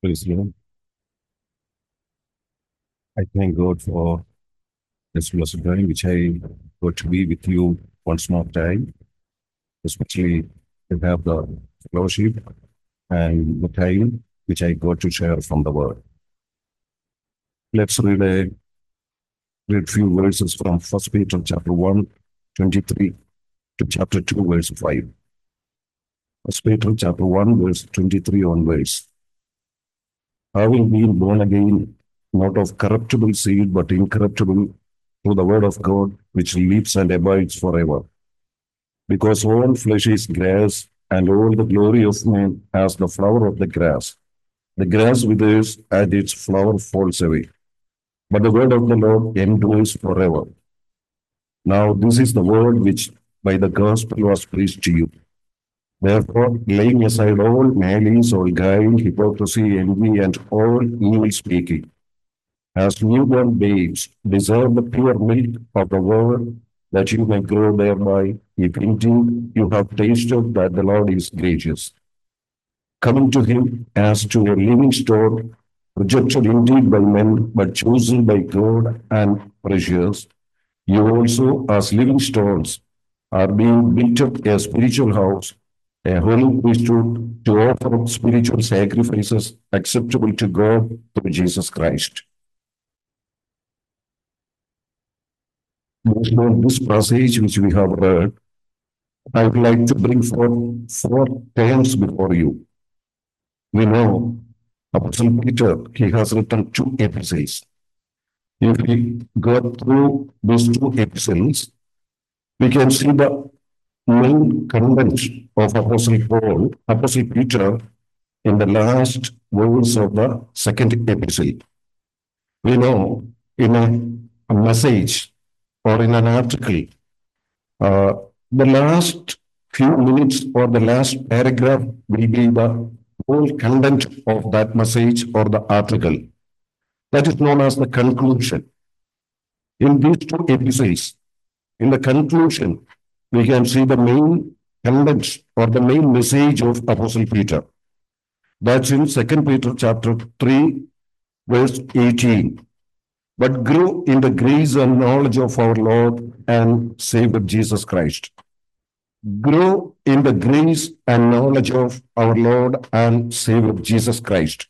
Praise the Lord. I thank God for this blessed time which I got to be with you once more time, especially to have the fellowship and the time which I got to share from the word. Let's read few verses from First Peter chapter 1, 23 to chapter 2, verse 5. First Peter chapter 1, verse 23 onwards. Having been born again, not of corruptible seed, but incorruptible, through the word of God, which lives and abides forever. Because all flesh is grass, and all the glory of man as the flower of the grass. The grass withers, and its flower falls away. But the word of the Lord endures forever. Now, this is the word which by the gospel was preached to you. Therefore, laying aside all malice, all guile, hypocrisy, envy, and all evil speaking, as newborn babes, deserve the pure milk of the word, that you may grow thereby, if indeed you have tasted that the Lord is gracious. Coming to him as to a living stone, rejected indeed by men, but chosen by God and precious, you also, as living stones, are being built up a spiritual house, a holy priesthood, to offer up spiritual sacrifices acceptable to God through Jesus Christ. Based on this passage which we have read, I would like to bring forth four terms before you. We know Apostle Peter, he has written two epistles. If we go through these two epistles, we can see the main content of Apostle Peter, in the last verse of the second epistle. We know in a message or in an article, uh, the last few minutes or the last paragraph will be the whole content of that message or the article. That is known as the conclusion. In these two epistles, in the conclusion, we can see the main content or the main message of Apostle Peter. That's in 2 Peter chapter 3, verse 18. But grow in the grace and knowledge of our Lord and Savior Jesus Christ. Grow in the grace and knowledge of our Lord and Savior Jesus Christ.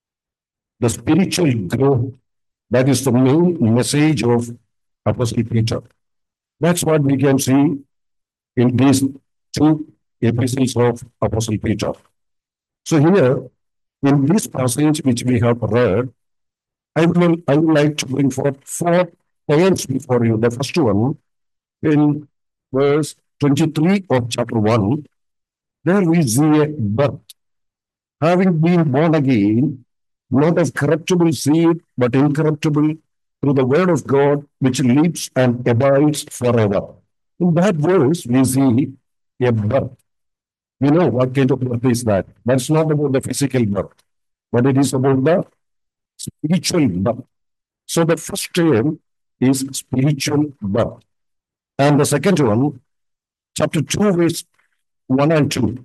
The spiritual growth, that is the main message of Apostle Peter. That's what we can see in these two epistles of Apostle Peter. So here, in this passage which we have read, I would like to bring forth four points before you. The first one, in verse 23 of chapter 1, there we see a birth. Having been born again, not of corruptible seed, but incorruptible, through the word of God, which lives and abides forever. In that verse, we see a birth. We know what kind of birth is that. That's not about the physical birth, but it is about the spiritual birth. So the first term is spiritual birth. And the second one, chapter 2, verse 1 and 2.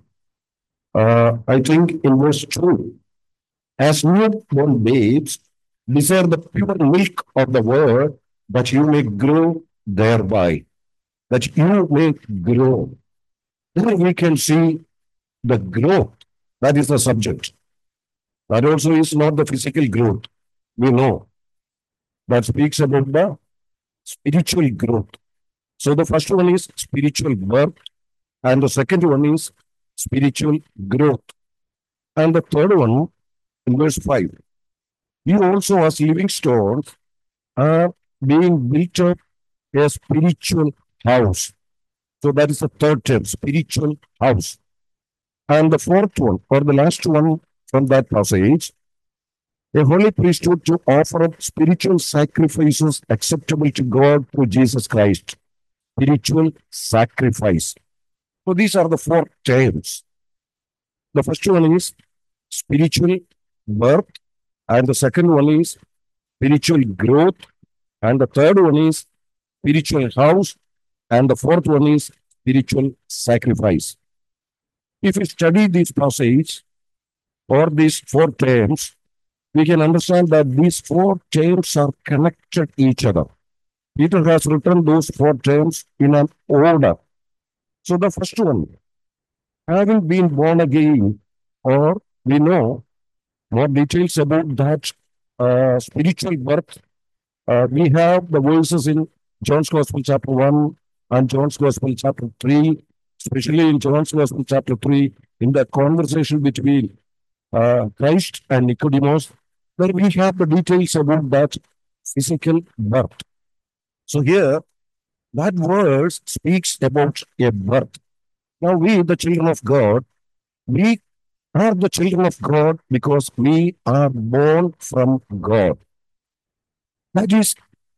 I think in verse 2, as newborn babes, desire the pure milk of the word, that you may grow thereby. That you may grow. Then we can see the growth. That is the subject. That also is not the physical growth. We know. That speaks about the spiritual growth. So the first one is spiritual birth, and the second one is spiritual growth. And the third one, in verse 5, you also as living stones are being built up a spiritual house. So that is the third term, spiritual house. And the fourth one, or the last one from that passage, a holy priesthood to offer up spiritual sacrifices acceptable to God through Jesus Christ. Spiritual sacrifice. So these are the four terms. The first one is spiritual birth, and the second one is spiritual growth, and the third one is spiritual house, and the fourth one is spiritual sacrifice. If you study this passage or these four terms, we can understand that these four terms are connected each other. Peter has written those four terms in an order. So the first one, having been born again, or we know more details about that spiritual birth. We have the verses in John's Gospel chapter 1 and John's Gospel chapter 3, especially in John's Gospel chapter 3, in the conversation between Christ and Nicodemus, where we have the details about that physical birth. So here, that verse speaks about a birth. Now we, the children of God, we are the children of God because we are born from God. That is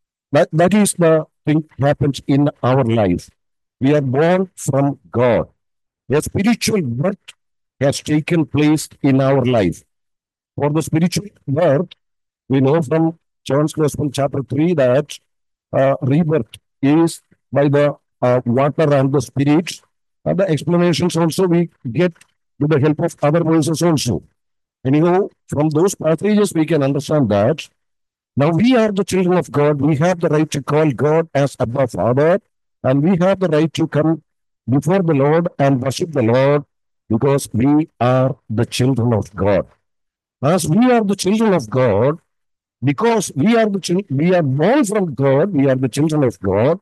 the thing happens in our life. We are born from God. A spiritual birth has taken place in our life. For the spiritual birth, we know from John's Gospel chapter 3 that rebirth is by the water and the spirit. The explanations also we get with the help of other verses also. Anyhow, from those passages, we can understand that now we are the children of God. We have the right to call God as Abba Father, and we have the right to come before the Lord and worship the Lord because we are the children of God. As we are the children of God, because we are we are born from God, we are the children of God.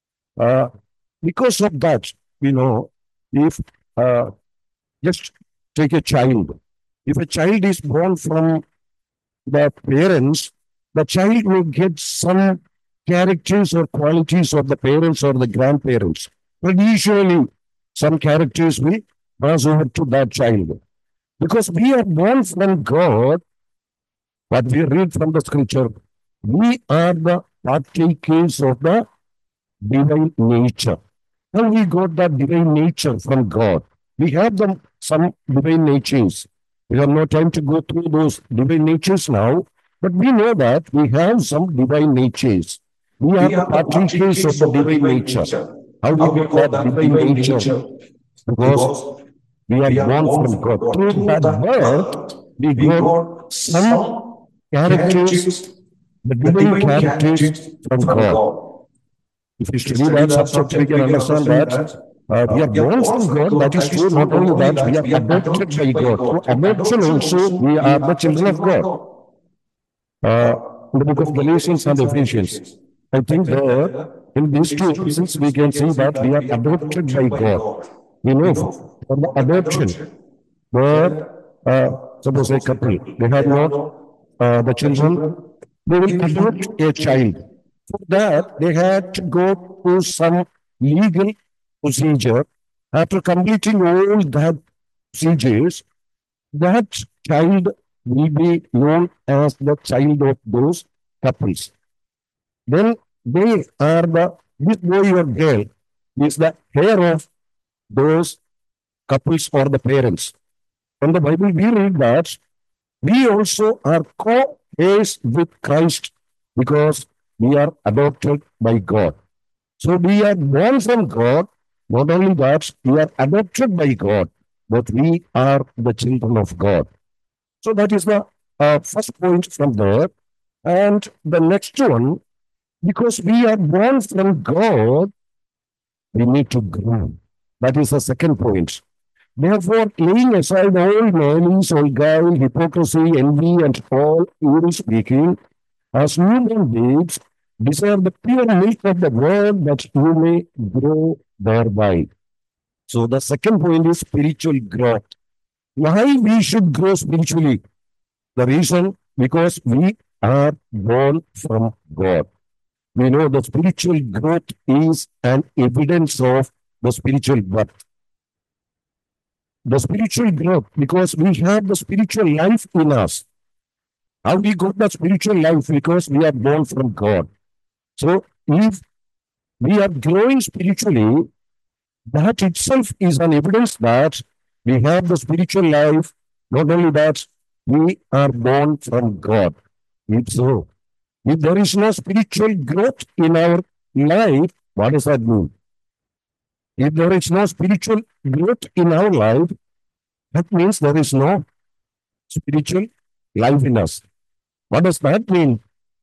Because of that, you know, if just take a child, if a child is born from the parents, the child will get some characters or qualities of the parents or the grandparents. Traditionally, some characters will pass over to that child. Because we are born from God, what we read from the scripture, we are the partakers of the divine nature. How we got that divine nature from God? We have some divine natures. We have no time to go through those divine natures now, but we know that we have some divine natures. We are the partakers of the divine nature. How we got that divine nature? Because we are born from God. Through that birth, we got some characters, the divine characters from God. If you study that subject, we can understand that we are born from God. That is true. Not only that, we are adopted by God. Through adoption also, we are the children of God. In the book of Galatians and Ephesians, I think there, in these two verses, we can see that we are adopted by God. We know for the adoption, where suppose a couple, they have not the children, they will adopt a child. For that, they had to go through some legal procedure. After completing all that procedures, that child will be known as the child of those couples. Then they are this boy or girl is the heir of those couples or the parents. From the Bible, we read that we also are co-heirs with Christ because we are adopted by God. So we are born from God. Not only that, we are adopted by God, but we are the children of God. So that is the first point from there. And the next one, because we are born from God, we need to grow. That is the second point. Therefore, laying aside all malice, all guile, hypocrisy, envy, and all evil speaking, as newborn babes, desire the pure milk of the word that you may grow thereby. So the second point is spiritual growth. Why we should grow spiritually? The reason, because we are born from God. We know the spiritual growth is an evidence of the spiritual birth. The spiritual growth, because we have the spiritual life in us. How we got the spiritual life? Because we are born from God. So if we are growing spiritually, that itself is an evidence that we have the spiritual life. Not only that, we are born from God. If so, if there is no spiritual growth in our life, what does that mean? If there is no spiritual growth in our life, that means there is no spiritual life in us. What does that mean?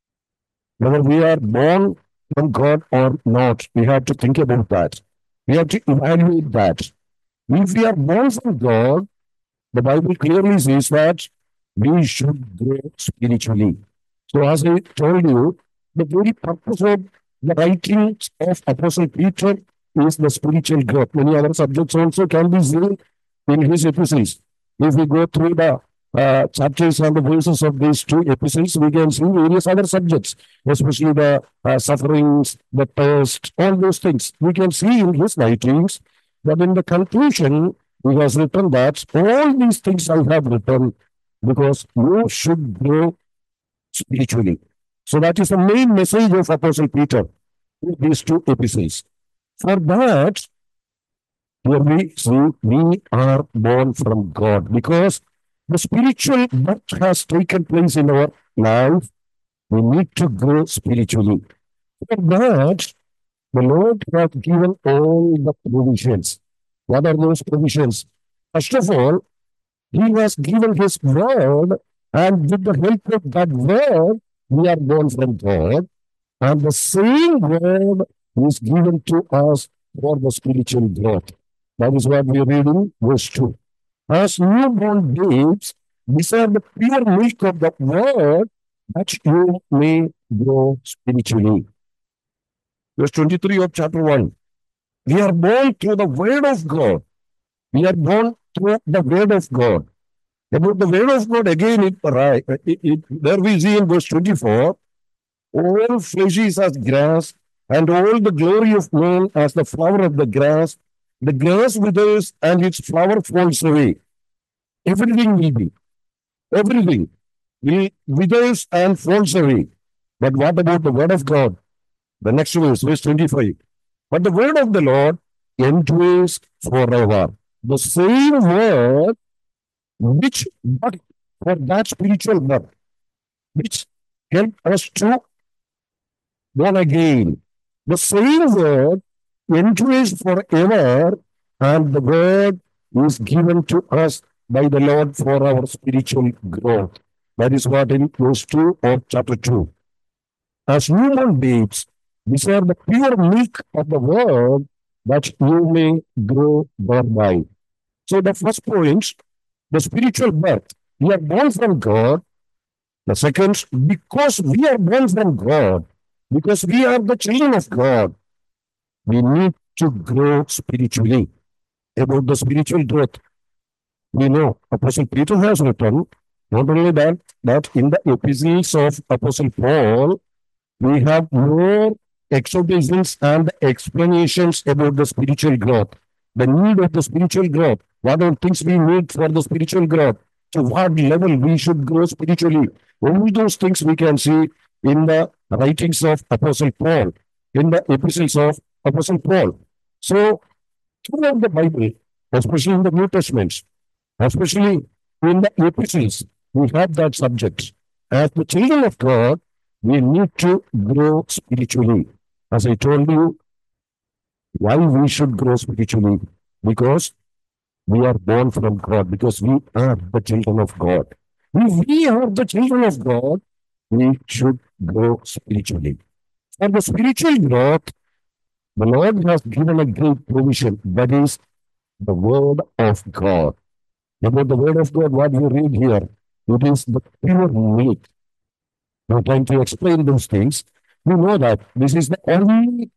Whether we are born from God or not, we have to think about that. We have to evaluate that. If we are born from God, the Bible clearly says that we should grow spiritually. So, as I told you, the very purpose of the writings of Apostle Peter is the spiritual growth. Many other subjects also can be seen in his epistles. If we go through the chapters and the verses of these two epistles, we can see various other subjects, especially the sufferings, the thirst, all those things. We can see in his writings, but in the conclusion, he has written that all these things I have written because you should grow spiritually. So that is the main message of Apostle Peter in these two epistles. For that, here we see we are born from God because the spiritual birth has taken place in our life. We need to grow spiritually. For that, the Lord has given all the provisions. What are those provisions? First of all, He has given His word, and with the help of that word, we are born from God. And the same word is given to us for the spiritual growth. That is what we read in verse 2. As newborn babes, desire the pure milk of the word that you may grow spiritually. Verse 23 of chapter 1. We are born through the word of God. We are born through the word of God. About the word of God, again, there we see in verse 24, all flesh is as grass, and all the glory of man as the flower of the grass. The grass withers and its flower falls away. Everything will be. Everything will withers and falls away. But what about the word of God? The next verse 25. But the word of the Lord endures forever. The same word which but for that spiritual birth, which help us to born again. The same word endures forever, and the word is given to us by the Lord for our spiritual growth. That is what in verse 2 of chapter 2. As human babes, these are the pure milk of the word that you may grow thereby. So the first point, the spiritual birth. We are born from God. The second, because we are born from God, because we are the children of God, we need to grow spiritually. About the spiritual growth, we know Apostle Peter has written, not only that in the epistles of Apostle Paul, we have more exhortations and explanations about the spiritual growth, the need of the spiritual growth, what are things we need for the spiritual growth, to what level we should grow spiritually. All those things we can see in the writings of Apostle Paul, in the epistles of Apostle Paul. So, throughout the Bible, especially in the New Testament, especially in the epistles, we have that subject. As the children of God, we need to grow spiritually. As I told you, why we should grow spiritually? Because we are born from God, because we are the children of God. If we are the children of God, we should grow spiritually. For the spiritual growth, the Lord has given a great provision, that is the word of God. About the word of God, what we read here, it is the pure milk. Now, trying to explain those things, we know that this is the only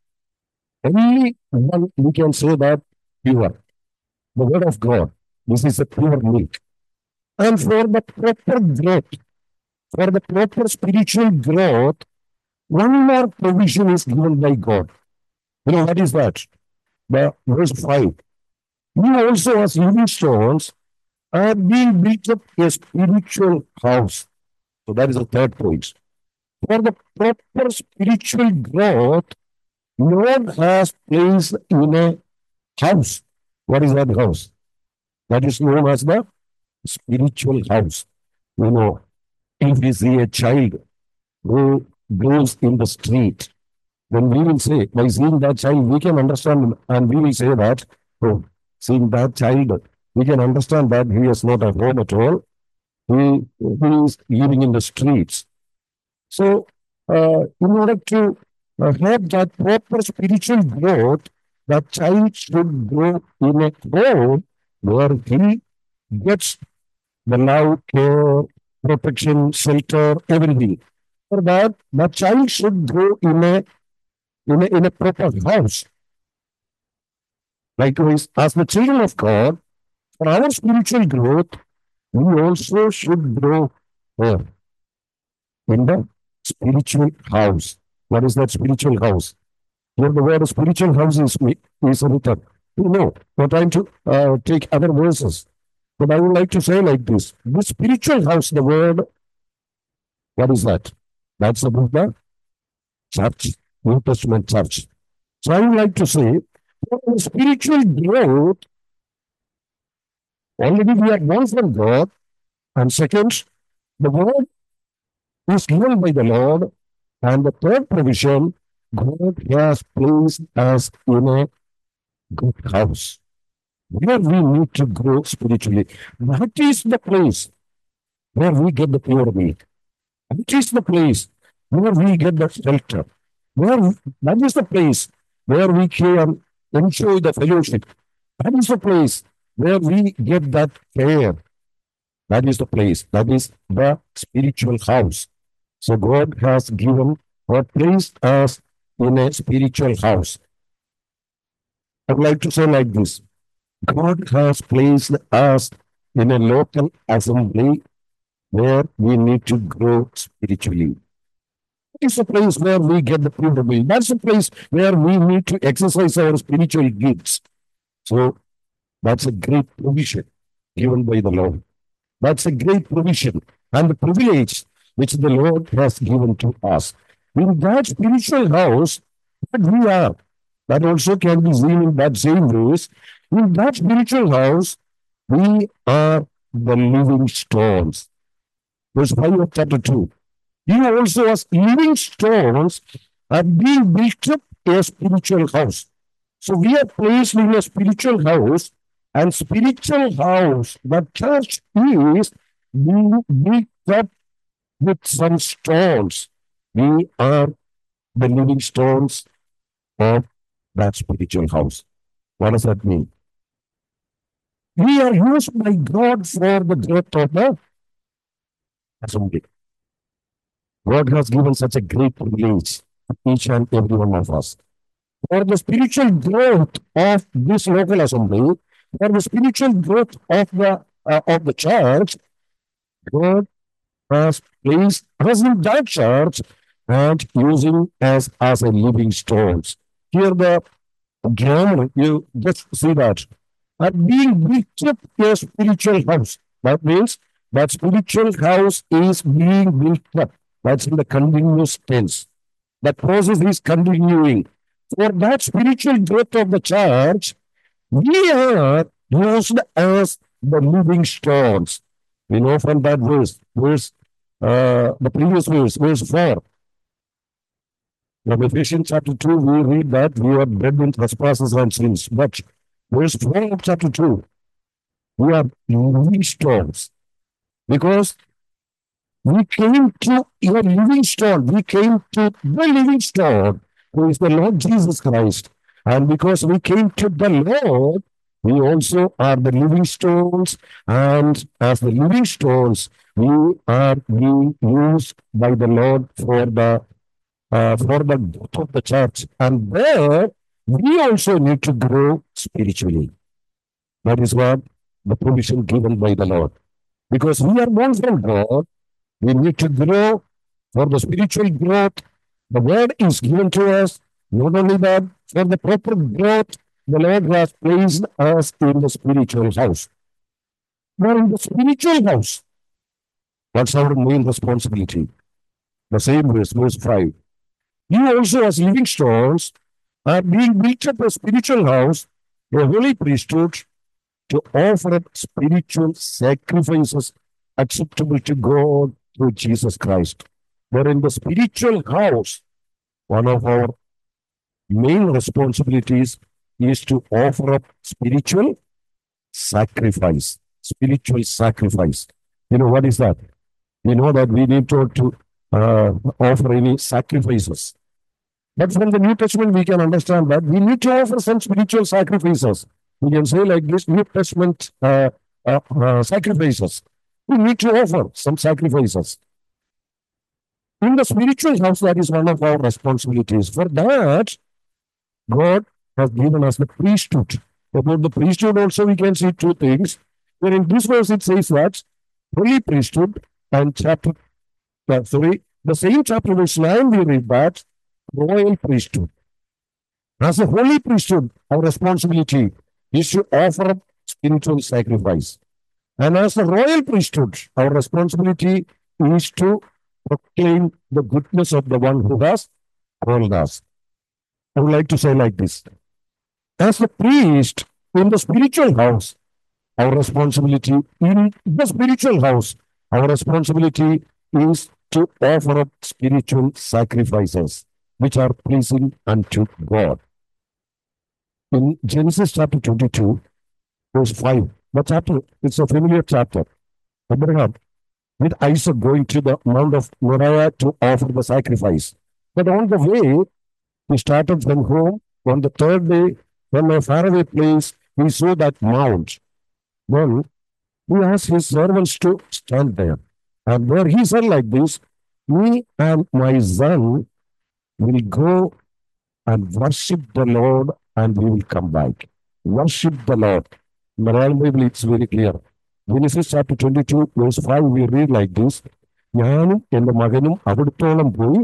one we can say that pure. The word of God, this is the pure milk. And for the proper growth, for the proper spiritual growth, one more provision is given by God. You know, what is that? The verse 5. You also, as living stones, are being built up a spiritual house. So that is the third point. For the proper spiritual growth, Lord has placed in a house. What is that house? That is known as the spiritual house. You know, if we see a child who goes in the street, then we will say, by seeing that child, we can understand, and we will say that, oh, seeing that child, we can understand that he is not at home at all. who is living in the streets. So, in order to have that proper spiritual growth, the child should grow in a home where he gets the love, care, protection, shelter, everything. For that, the child should grow in a proper house. Likewise, as the children of God, for our spiritual growth, we also should grow here in the spiritual house. What is that spiritual house? Here the word spiritual house is written. You know, we're trying to take other verses. But I would like to say like this. The spiritual house, the word, what is that? That's about the church, New Testament church. So I would like to say, for the spiritual growth, already we are born from God. And second, the word is given by the Lord. And the third provision, God has placed us in a good house where we need to grow spiritually. That is the place where we get the pure milk. That is the place where we get the shelter. That is the place where we can enjoy the fellowship. That is the place where we get that care. That is the place. That is the spiritual house. So God has given or placed us in a spiritual house. I'd like to say like this. God has placed us in a local assembly where we need to grow spiritually. It's a place where we get the pure will. That's a place where we need to exercise our spiritual gifts. So that's a great provision given by the Lord. That's a great provision and the privilege which the Lord has given to us. In that spiritual house that we are, that also can be seen in that same verse. In that spiritual house, we are the living stones. Verse 5 of chapter 2. You also as living stones are being built up a spiritual house. So we are placed in a spiritual house, and spiritual house, the church is being built up with some stones. We are the living stones of that spiritual house. What does that mean? We are used by God for the growth of the assembly. God has given such a great privilege to each and every one of us. For the spiritual growth of this local assembly, for the spiritual growth of the church, God has placed us in that church and using us as a living stones. Here the grammar, you just see that. Being built up a spiritual house. That means that spiritual house is being built up. That's in the continuous tense. That process is continuing. For that spiritual growth of the church, we are used as the living stones. We know from that verse, the previous verse 4. From Ephesians chapter 2, we read that we are dead in trespasses and sins. But verse 4 of chapter 2, we are living stones. Because we came to a living stone. We came to the living stone, who is the Lord Jesus Christ. And because we came to the Lord, we also are the living stones. And as the living stones, we are being used by the Lord for the growth of the church. And there, we also need to grow spiritually. That is what the provision given by the Lord. Because we are born from God, we need to grow for the spiritual growth. The word is given to us. Not only that, for the proper growth, the Lord has placed us in the spiritual house. We are in the spiritual house. That's our main responsibility. The same verse 5. You also, as living stones, are being built up a spiritual house, a holy priesthood, to offer up spiritual sacrifices acceptable to God through Jesus Christ. But in the spiritual house, one of our main responsibilities is to offer up spiritual sacrifice. Spiritual sacrifice. You know what is that? We know that we need to offer any sacrifices. But from the New Testament, we can understand that we need to offer some spiritual sacrifices. We can say like this New Testament sacrifices. We need to offer some sacrifices. In the spiritual house, that is one of our responsibilities. For that, God has given us the priesthood. About the priesthood also, we can see two things. Where in this verse, it says that holy priesthood and the same chapter verse 9, we read that royal priesthood. As a holy priesthood, our responsibility is to offer up spiritual sacrifice. And as the royal priesthood, our responsibility is to proclaim the goodness of the one who has called us. I would like to say like this. As the priest in the spiritual house, our responsibility in the spiritual house, our responsibility is to offer up spiritual sacrifices which are pleasing unto God. In Genesis chapter 22, verse 5, the chapter, it's a familiar chapter. Abraham with Isaac going to the Mount of Moriah to offer the sacrifice. But on the way, he started from home. On the third day, from a faraway place, he saw that mount. Then he asked his servants to stand there. And where he said like this, me and my son will go and worship the Lord and we will come back. Worship the Lord. In the Royal Bible, it's very clear. Genesis chapter 22, verse 5, we read like this. ഞാനും എൻ്റെ മകനും അവിടത്തോളം പോയി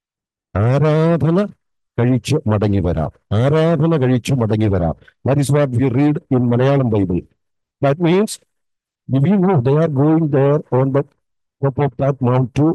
ആരാധന കഴിച്ച് മടങ്ങി വരാം. ആരാധന കഴിച്ച് മടങ്ങി വരാം. That is what we read in Malayalam Bible. That means we know they are going there on the top of that mount to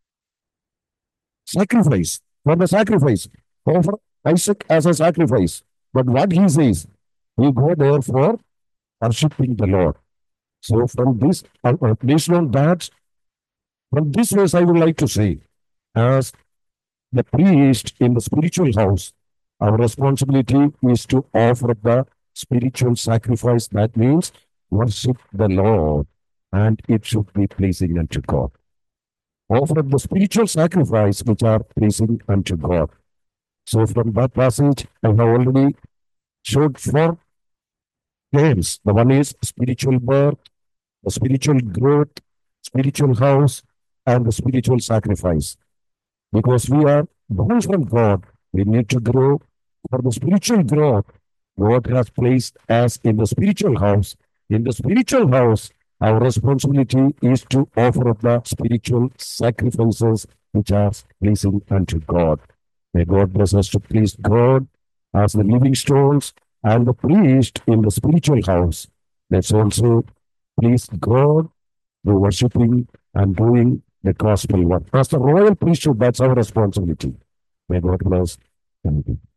sacrifice, for the sacrifice, offer Isaac as a sacrifice. But what he says, we go there for worshiping the Lord. So from this, based on that, from this verse, I would like to say, as the priest in the spiritual house, our responsibility is to offer the spiritual sacrifice. That means worship the Lord, and it should be pleasing unto God. Offer the spiritual sacrifice which are pleasing unto God. So from that passage, I have already showed four claims. The one is spiritual birth, the spiritual growth, spiritual house, and the spiritual sacrifice. Because we are born from God, we need to grow. For the spiritual growth, God has placed us in the spiritual house. In the spiritual house, our responsibility is to offer up the spiritual sacrifices which are pleasing unto God. May God bless us to please God as the living stones and the priest in the spiritual house. Let's also please God through worshiping and doing the gospel work. As the royal priesthood, that's our responsibility. May God bless. Thank you.